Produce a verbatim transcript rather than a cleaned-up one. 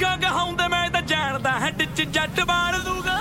ਅੱਖਾਂ ਕਹਾਉਂਦੇ ਮੈਂ ਤਾਂ ਜਾਣਦਾ ਹੈਡ ਚ ਜੱਟ ਮਾਰ ਦੂਗਾ